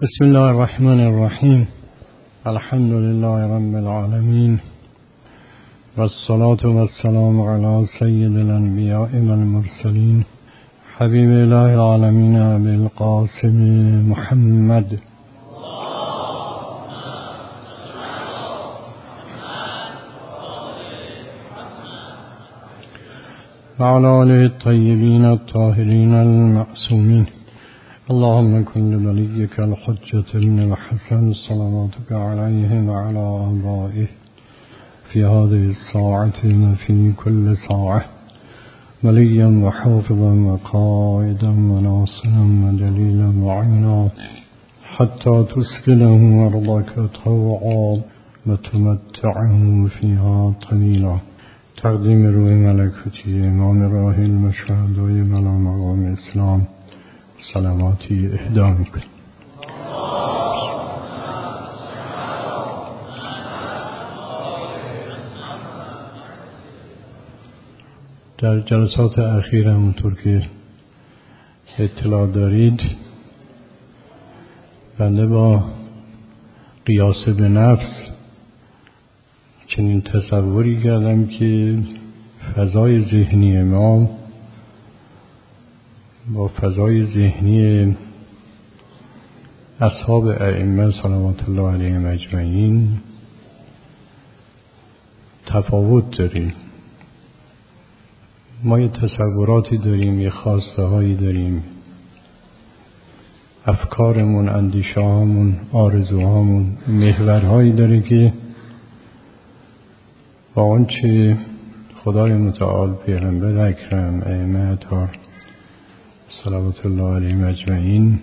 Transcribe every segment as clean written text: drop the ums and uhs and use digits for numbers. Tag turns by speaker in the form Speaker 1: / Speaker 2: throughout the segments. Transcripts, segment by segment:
Speaker 1: بسم الله الرحمن الرحیم. الحمد لله رب العالمین والصلاة والسلام علی سید الانبیاء والمرسلین حبیب الله العالمین ابی القاسم محمد وعلى آله الطیبین الطاهرین المعصومین. اللهم كن لوليك الحجة ابن الحسن صلواتك عليه وعلى آبائه في هذه الساعة وفي كل ساعة وليا وحافظا وقائدا وناصرا ودليلا وعينا حتى تسكنه أرضك طوعا وتمتعه فيها طويلا. تقدیم روح ملکوتی امام راه المشهد و بلا مقام اسلام سلاماتی اهدا میکنیم. در جلسات اخیر همونطور که اطلاع دارید بنده با قیاس به نفس چنین تصوری کردم که فضای ذهنی ما با فضای ذهنی اصحاب ائمه صلوات الله علیهم اجمعین تفاوت داریم. ما یه تصوراتی داریم، یه خواسته هایی داریم، افکارمون، اندیشه هامون، آرزوهامون محورهایی داره که با آنچه خدای متعال، پیغمبر اکرم، ائمه اطهار صلوات الله علیهم اجمعین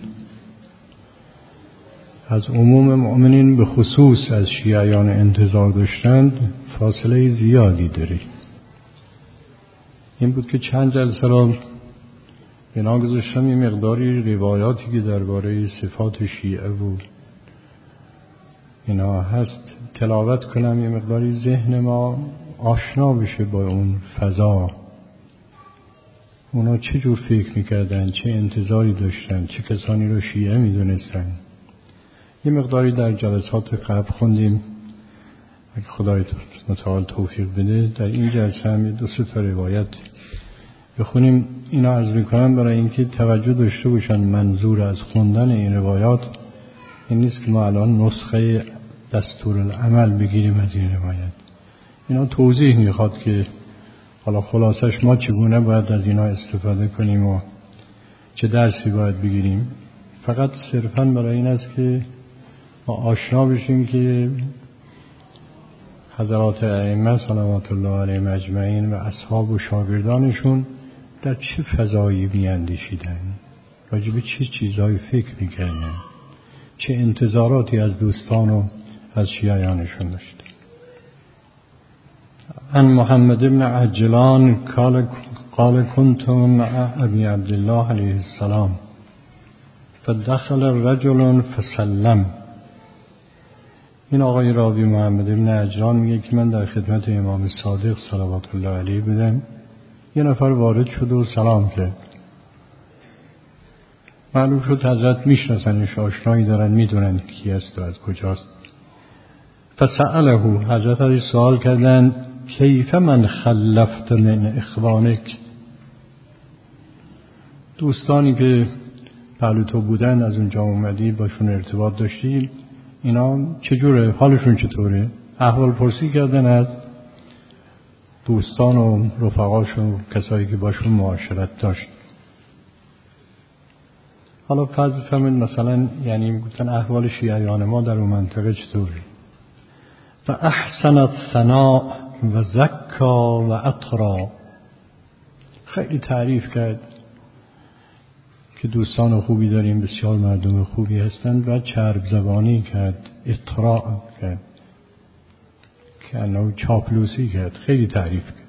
Speaker 1: از عموم مؤمنین به خصوص از شیعیان انتظار داشتند فاصله زیادی داره. این بود که چند جلسه را بنا گذاشتم یه مقداری روایاتی که درباره صفات شیعه و اینا هست تلاوت کنم، یه مقداری ذهن ما آشنا بشه با اون فضا. اونا چه جور فکر میکردن، چه انتظاری داشتن، چه کسانی رو شیعه میدونستن. یه مقداری در جلسات قبل خوندیم، اگه خدای متعال توفیق بده در این جلسه هم 2-3 تا روایت بخونیم. اینا عرض میکنم برای اینکه توجه داشته باشن منظور از خوندن این روایات این نیست که ما الان نسخه دستورالعمل بگیریم از این روایت. اینا توضیح میخواد که حالا خلاصش ما چگونه باید از اینا استفاده کنیم و چه درسی باید بگیریم. فقط صرفاً برای این است که ما آشنا بشیم که حضرات ائمه صلوات الله علیهم اجمعین و اصحاب و شاگردانشون در چه فضایی میاندیشیدن، راجع به چه چیزایی فکر میکردن، چه انتظاراتی از دوستان و از شیعیانشون داشتن. عن محمد بن عجلان قال كنت مع ابي عبد الله عليه السلام فدخل رجل فسلم. این آقای راوی محمد بن عجلان میگه که من در خدمت امام صادق صلوات الله علیه بودم، یه نفر وارد شد و سلام کرد. معلوم شد حضرت میشناسنش، آشنایی دارن، میدونن کی است و از کجاست. فسأله، حضرت ازش سوال کردند کیف من خلفت من اخوانک، دوستانی که پهلو تو بودن از اونجا اومدی باشون ارتباط داشتی، اینا چجوره، حالشون چطوره؟ احوال پرسی کردن از دوستان و رفقاشون و کسایی که باشون معاشرت داشت. حالا فرض بفرمایید مثلا یعنی گفتن احوال شیعیان ما در اون منطقه چطوره؟ و احسن الثناء و زکا و اطرا، خیلی تعریف کرد که دوستان خوبی داریم، بسیار مردم خوبی هستند و چرب زبانی کرد، اطراء کرد که انه چاپلوسی کرد، خیلی تعریف کرد.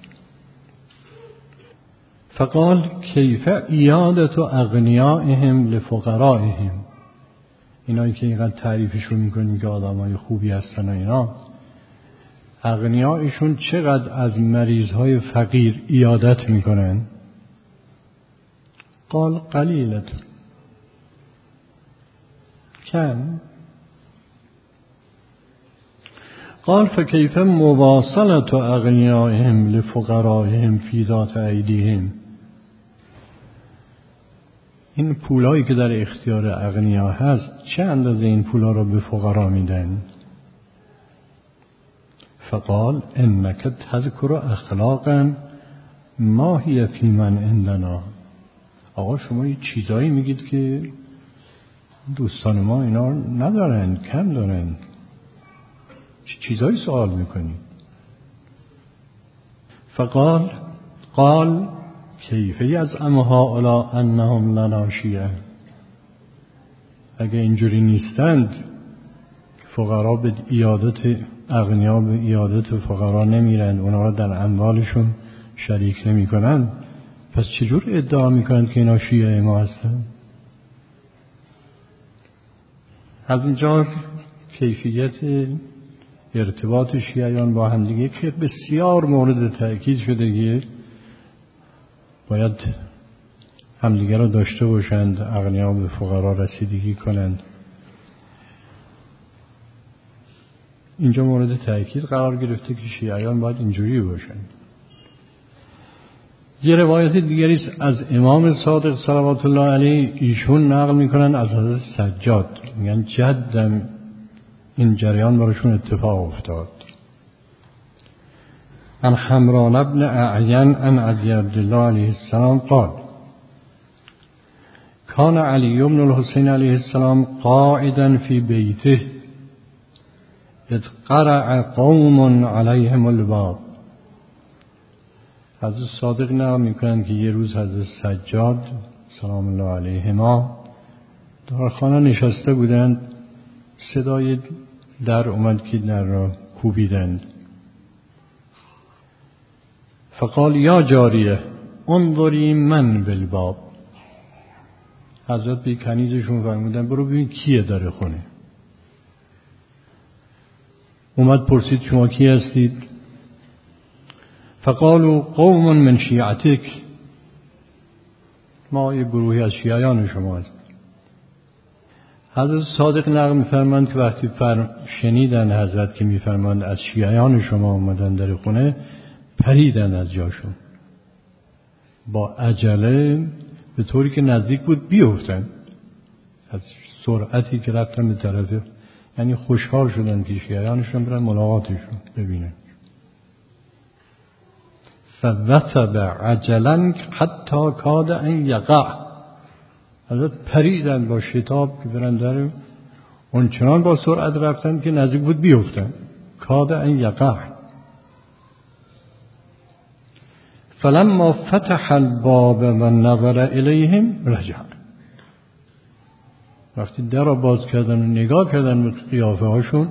Speaker 1: فقال کیف ایادت اغنیائهم لفقرائهم، اینایی که اینقدر تعریفشون میکنیم که آدمای خوبی هستن و اینا، اغنیایشون چقدر از مریضهای فقیر ایادت میکنن؟ قال قلیلت، کم. قال فكيف مواصلة أغنيائهم لفقرائهم في ذات أيديهم. این پولایی که در اختیار اغنیا هست چه اندازه این پولا را به فقرا میدن؟ فقال انك تذكر اخلاقا ما هي في من عندنا. آقا شما یه چیزایی میگید که دوستان ما اینا ندارن، کم دارن. چه چیزایی سوال میکنید؟ قال کیف یزعم هؤلاء انهم لنا شیعه. اگه اینجوری نیستند، فقرا به ایادت اغنیا به ایادت فقرا نمیرند، اونا را در اموالشون شریک نمی کنند، پس چجور ادعا میکنند که اینا شیعه ما هستند؟ از اینجا کیفیت ارتباط شیعیان با همدیگه که بسیار مورد تأکید شده که باید همدیگه را داشته باشند، اغنیا به فقرا رسیدگی کنند. اینجا مورد تأکید قرار گرفته که شیعیان باید اینجوری باشند. یه روایت دیگری از امام صادق صلوات الله علیه، ایشون نقل میکنن از حضرت سجاد، میگن جدم این جریان براشون اتفاق افتاد. عن حمران ابن اعین عن ابی عبدالله علیه السلام قال كان علی بن الحسین علیه السلام قاعدا فی بیته اذ قرع قوم علیهم الباب. حضرت صادق نقل میکنند که یه روز حضرت سجاد سلام الله علیهما در خانه نشسته بودند، صدای در اومد که در را کوبیدند. فقال یا جاریه انظری من بالباب. حضرت به کنیزشون فرمودن برو ببین کیه در خونه. اومد پرسید شما کی هستید؟ فقالوا قوم من شیعتک. ما یه گروهی از شیعیان شما هست. حضرت صادق نقل می‌فرمایند که وقتی شنیدن حضرت که می‌فرمایند از شیعیان شما اومدن در خونه، پریدن از جاشون با عجله، به طوری که نزدیک بود بیفتن از سرعتی که رفتن به طرف، یعنی خوشحال شدن که شیعیانشون برن ملاقاتشون ببینن. فوثب عجلا حتی کاد ان یقع. حضرت پریدن با شتاب که برن در، اونچنان با سرعت رفتن که نزدیک بود بیفتن. کاد ان یقع. فلما فتح الباب و نظر الیهم رجع. وقتی در را باز کردن و نگاه کردن به قیافه هاشون،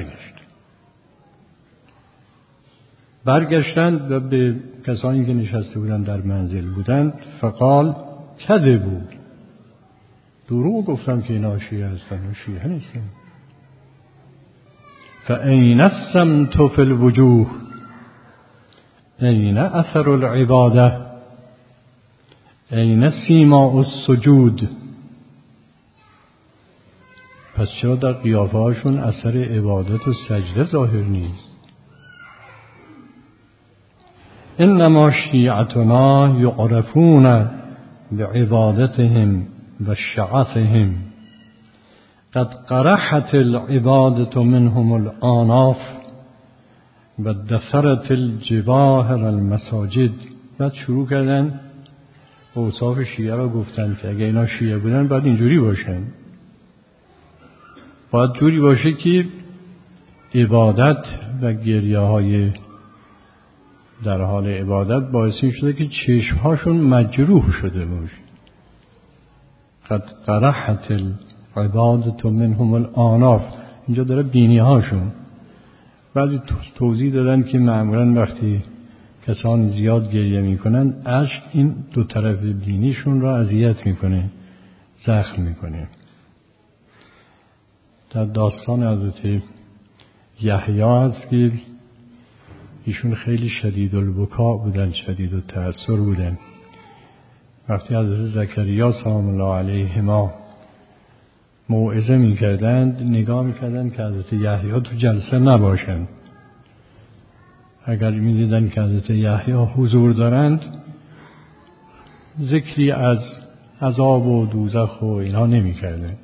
Speaker 1: برگشتند و به کسانی که نشسته بودند در منزل بودند. فقال کذبوا. دروغ گفتم که اینا شیعه هستند و شیعه نیستند. فاین السمت فی الوجوه این اثر العباده این سیماء السجود. پس چرا در قیافه هاشون اثر عبادت و سجده ظاهر نیست؟ انما شیعتنا یعرفون بعبادتهم و شعفهم قد قرحت العبادة منهم الآناف و دثرت الجواهر المساجد. بعد شروع کردن اوصاف شیعه را گفتن که اگه اینا شیعه بودن باید اینجوری باشن، باید جوری باشه که عبادت و گریه های در حال عبادت باعث شده که چشمهاشون مجروح شده باشه. قد قرحت العبادة منهم الآناف، اینجا داره بینی هاشون. بعضی توضیح دادن که معمولا وقتی کسان زیاد گریه میکنن، اشک این دو طرف بینیشون را اذیت میکنه، زخم میکنه. در داستان حضرت یحیی هست که ایشون خیلی شدید البکا بودن، شدید التأثر بودن. وقتی حضرت زکریا سلام الله علیهما موعظه میکردند نگاه میکردند که حضرت یحیی تو جلسه نباشند. اگر میدیدند که حضرت یحیی حضور دارند ذکری از عذاب و دوزخ و اینا نمیکردند.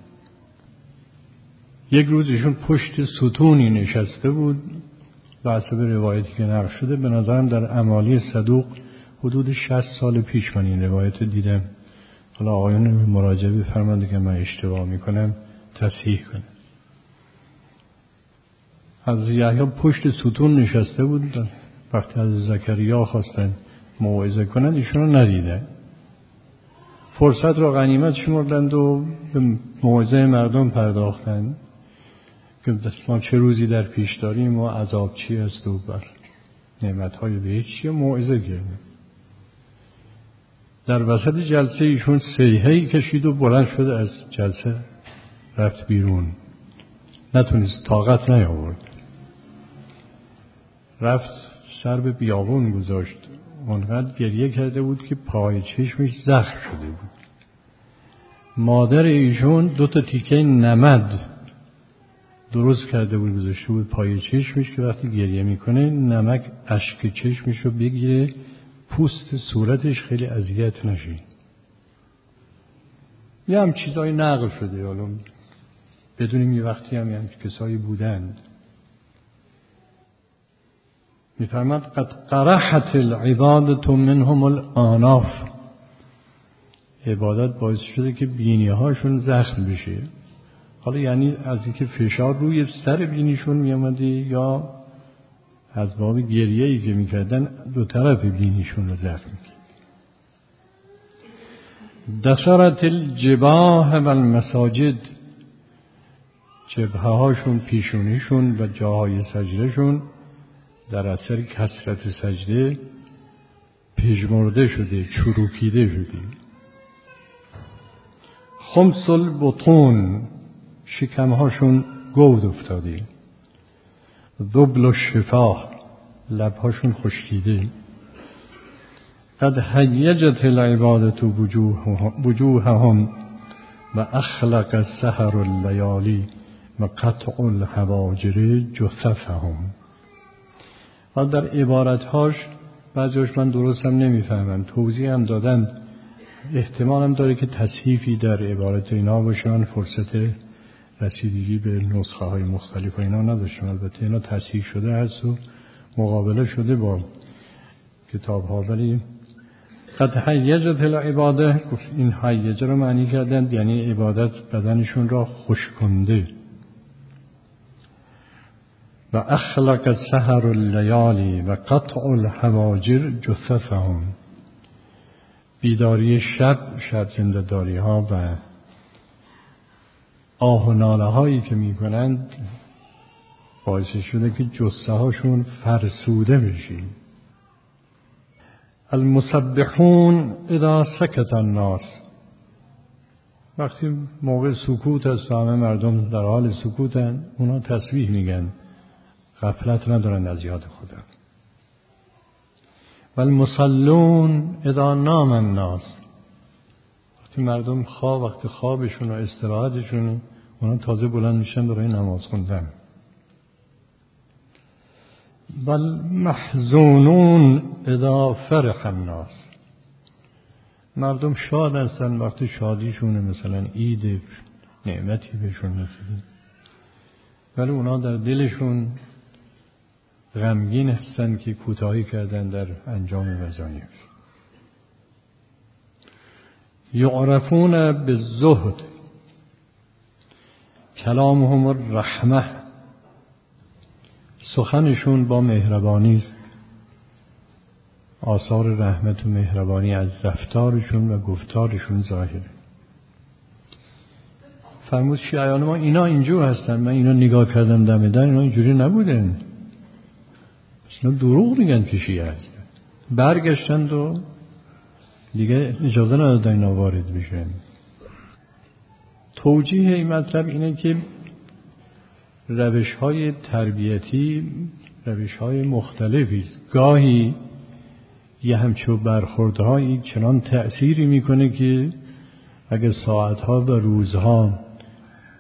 Speaker 1: یک روز ایشون پشت ستونی نشسته بود، به حسب روایتی که نقل شده به نظرم در امالی صدوق حدود 60 سال پیش من این روایت دیدم. حالا آقایان مراجعه بفرمایند که من اشتباه میکنم تصحیح کنم. از یحیی پشت ستون نشسته بود، وقتی از زکریا خواستن موعظه کنند ایشون رو ندیدن. فرصت را غنیمت شمردند و به موعظه مردم پرداختند که ما چه روزی در پیش داریم و عذاب چی است و بر نعمت‌های بهشت چیه. موعظه کردند. در وسط جلسه ایشون صیحه‌ای کشید و بلند شد از جلسه رفت بیرون. نتونست، طاقت نیاورد. رفت سر به بیابون گذاشت. اونقدر گریه کرده بود که پای چشمش زخم شده بود. مادر ایشون 2 تیکه نمد درست کرده بود گذاشته بود پای چشمش که وقتی گریه میکنه نمک اشک چشمش رو بگیره پوست صورتش خیلی اذیت نشه. یه هم چیزای نقل شده، حالا بدونیم یه وقتی هم کسایی بودند. میفرماد قد قرحت العبادة منهم الاناف، عبادت باعث شده که بینی هاشون زخم بشه. حالا یعنی از اینکه فشار روی سر بینیشون میامده یا از باب گریه‌ای که میکردن 2 طرف بینیشون رو زخم میکرد. دسرت الجباه و المساجد، جبهه هاشون، پیشونیشون و جاهای سجدهشون در اثر کثرت سجده پژمرده شده، چروکیده شده. خمس البطون، شکمهاشون گود افتاده. ذبل الشفاه، لبهاشون خشکیده. قد هیجت العبادة وجوههم و اخلق السحر اللیالی و قطع الحواجر جثثهم. و در عبارتهاش بعضیش من درست هم نمیفهمم، توضیح هم دادن، احتمال هم داره که تصحیفی در عبارت اینا باشه. من فرصت رسیدگی به نسخه های مختلف و اینا نداشتم. البته اینا تصحیح شده هست و مقابله شده با کتاب ها، ولی قد هیجت العباده، این هیجه رو معنی کردند یعنی عبادت بدنشون را خوش کنده. و اخلق السحر اللیالی و قطع الحواجر جثثهم، بیداری شب زنده‌داری ها و آه و ناله هایی که می کنند باعث شده که جثه هاشون فرسوده بشه. المسبحون اذا سکت الناس، وقتی موقع سکوت است همه مردم در حال سکوتن اونا تسبیح میگن، غفلت ندارن از یاد خدا. والمصلون اذا نام الناس، وقتی مردم وقت خوابشون و استراحتشون اونا تازه بلند میشن برای نماز خوندن. والمحزونون اذا فرح الناس، مردم شاد هستن وقتی شادیشونه، مثلا عید نعمتی بهشون رسیده، ولی اونا در دلشون غمگین هستن که کوتاهی کردن در انجام وظایف. یعرفون بالزهد کلامهم الرحمه، سخنشون با مهربانی است، آثار رحمت و مهربانی از رفتارشون و گفتارشون ظاهره. فرمود شیعیان ما اینا اینجور هستن، من اینا نگاه کردم دم در، اینا اینجوری نبودن، اینا دروغ میگن که شیعه هستن. برگشتند و دیگه اجازه ندادن اینا وارد بشن. توجیه این مطلب اینه که روش‌های تربیتی روش‌های مختلفی است. گاهی یه همچو برخوردهایی چنان تأثیری میکنه که اگه ساعتها و روزها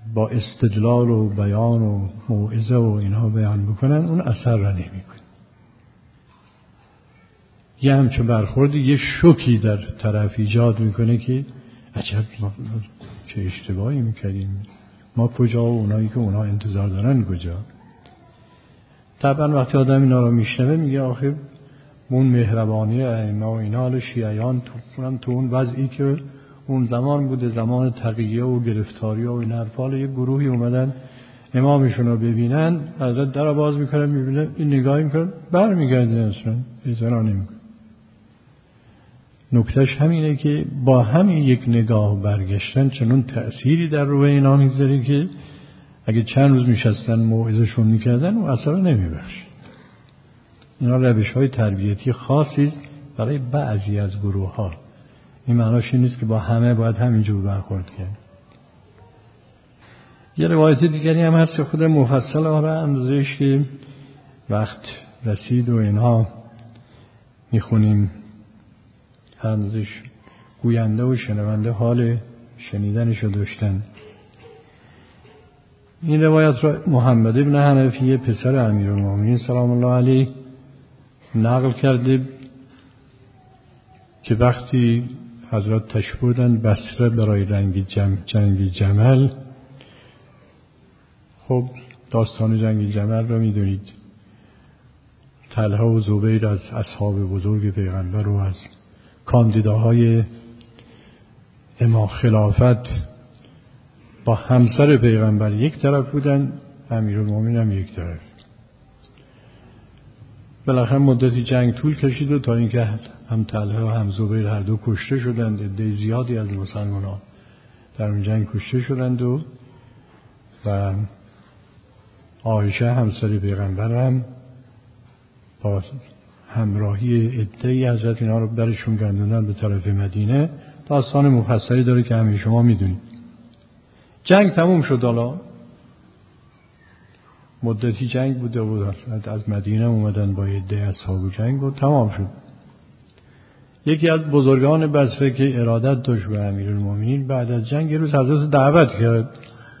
Speaker 1: با استدلال و بیان و موعظه و اینها بیان بکنن اون اثر را نمیکنه. یه همچون برخوردی یه شوکی در طرف ایجاد میکنه که عجب ما چه اشتباهی میکردیم، ما کجا و اونایی که اونها انتظار دارن کجا. طبعا وقتی آدم اینا رو میشنوه میگه آخه اون مهربانی ائمه و اینا، حالا شیعیان تو اون وضعی که اون زمان بوده، زمان تقیه و گرفتاری و این حرفا، یه گروهی اومدن امامشون رو ببینن، حضرت در باز میکنن میبینن این نگاهی میکنن برمیگردن اصلا ایزنا نمیکنن. نکتهش همینه که با همین یک نگاه برگشتن چنون تأثیری در روح اینا میگذاره که اگه چند روز میشستن موعظه‌شون میکردن و اثر نمیبخشید. اینا روش‌های تربیتی خاصی برای بعضی از گروه‌ها. این معناش این نیست که با همه باید همینجور برخورد کرد. یه روایت دیگری هم هست خود مفصل آره اندازهش که وقت رسید و اینها میخونیم، اندازش گوینده و شنونده حال شنیدنش رو داشتن. این روایت را محمد ابن حنفیه پسر امیرالمومنین سلام الله علیه نقل کرده که وقتی حضرت تشریف بردند بصره برای جنگ جمل، خب داستان جنگ جمل را میدونید، طلحه و زبیر از اصحاب بزرگ پیغمبر و از کاندیداهای امام خلافت با همسر پیغمبر یک طرف بودن، امیرالمومنین هم یک طرف. بالاخره مدتی جنگ طول کشید و تا اینکه هم طلحه و هم زبیر هر دو کشته شدند. عده زیادی از مسلمانان در اون جنگ کشته شدند و عایشه همسر پیغمبر هم با همراهی عده‌ای حضرت اینا رو برشون گردوندن به طرف مدینه. داستان مفصلی داره که همه شما میدونید. جنگ تموم شد، حالا مدتی جنگ بوده و از مدینه اومدن با عده اصحاب جنگ و تمام شد. یکی از بزرگان بصره که ارادت داشت به امیرالمومنین بعد از جنگ یه روز حضرت دعوت کرد،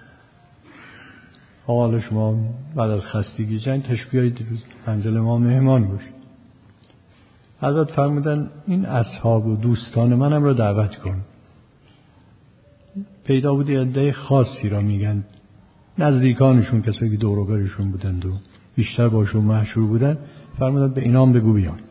Speaker 1: حالا شما بعد از خستگی جنگ تشریف بیارید منزل ما مهمان باشید. حضرت فرمودن این اصحاب و دوستان منم رو دعوت کن. پیدا بود عده خاصی را میگن نزدیکانشون، کسایی که دور و برشون بودند و بیشتر باشون مشهور بودن، فرمودن به اینام بگو بیان.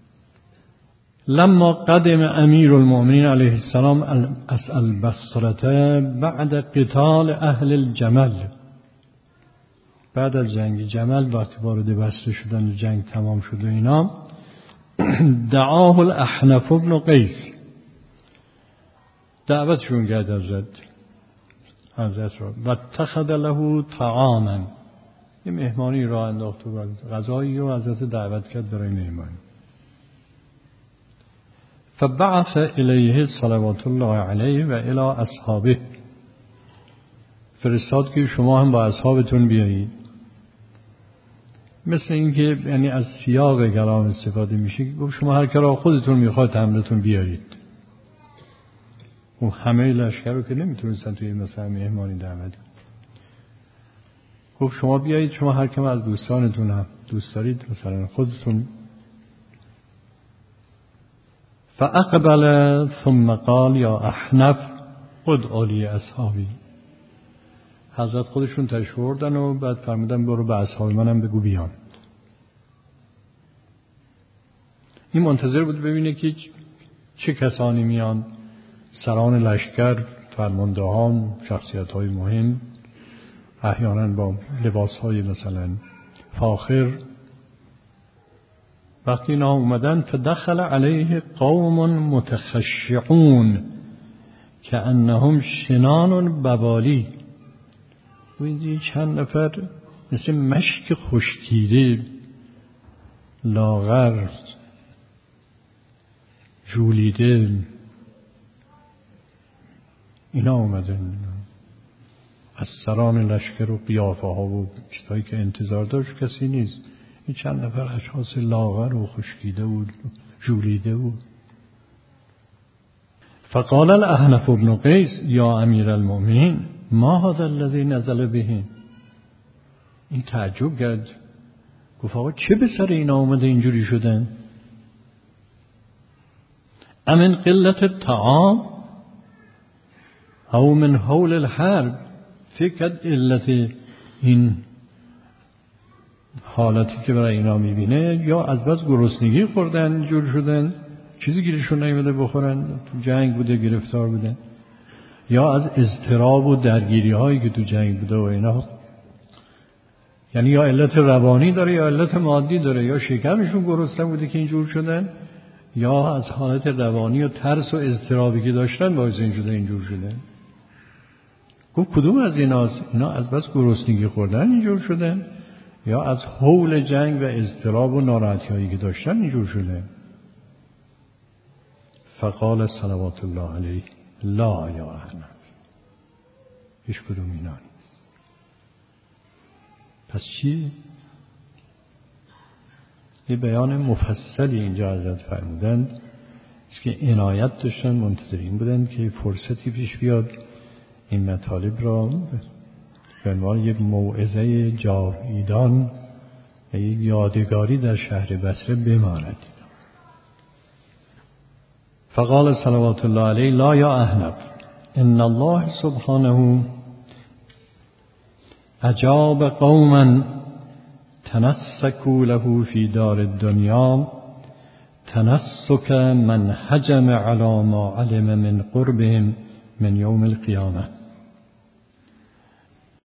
Speaker 1: لما قدم امیرالمومنین علیه السلام البصره بعد قتال اهل الجمل، بعد از جنگ جمل وقتی وارد بصره شدن و جنگ تمام شد و اینا، دعاه الاحنف بن قیس، دعوتشون کرد حضرت را و اتخذ له طعاما، یه مهمانی را انداخت و غذایی و حضرت دعوت کرد برای مهمانی. فبعث الیه صلوات الله علیه و الی اصحابه، فرستاد که شما هم با اصحابتون بیایید. مثل اینکه یعنی از سیاق کلام استفاده میشه که گفت شما هر کرا خودتون میخواد حملتون بیارید. و همه لشکر رو که نمیتونستن توی مثلا مهمانی دعوت. گفت شما بیایید، شما هر کم از دوستانتون هم دوست دارید مثلا خودتون. فاقبل ثم قال یا احنف ادعوا لی اصحابی، حضرت خودشون تشریف بردن و بعد فرمودن برو به اصحاب منم بگو بیان. این منتظر بود ببینه که چه کسانی میان، سران لشکر، فرماندهان، شخصیت‌های مهم، احیانا با لباس‌های مثلا فاخر. وقتی اینا اومدن فدخل علیه قوم متخشعون کأنهم شنان بوالی، و اینجا چند نفر مثل مشک خشکیده، لاغر، جولیده، اینا اومدن از سران لشکر و قیافه ها و چیزهایی که انتظار داشت کسی نیست. این چند نفر اشخاص لاغر و خشکیده و جولیده و فقال الاحنف بن قیس یا امیر المؤمنین، ما هذا الذی نزل بهم. این تعجب کرد، گفت آقا چه به سر اینا آمده اینجوری شدن؟ امن قلت الطعام او من حول الحرب. فکر علت این حالتی که برای اینا میبینه یا از بس گرسنگی خوردن جور شدن، چیزی گیرشون نیومده بخورن، تو جنگ بوده گرفتار بودن، یا از اضطراب و درگیری هایی که تو جنگ بوده و اینا. یعنی یا علت روانی داره یا علت مادی داره، یا شکمشون گرسنه بوده که اینجور شدن، یا از حالت روانی و ترس و اضطرابی که داشتن باعث اینجور شدن. گفت کدوم از اینا از بس گرسنگی خوردن اینجور شدن، یا از هول جنگ و اضطراب و ناراحتی هایی که داشتن اینجور شدن؟ فقال صلوات الله علیه لا یا احنف، هیچ کدوم اینا نیست. پس چی؟ یه بیان مفصلی اینجا حضرت فرمودند که عنایت داشتن، منتظرین بودند که فرصتی پیش بیاد این مطالب را به عنوان یک موعظه جاویدان و یک یادگاری در شهر بصره بماند. فقال صلوات الله علیه لا یا احنف ان الله سبحانه اجاب قوما تنسکوا له فی دار الدنیا تنسک من هجم علی ما علم من قربهم من یوم القیامه.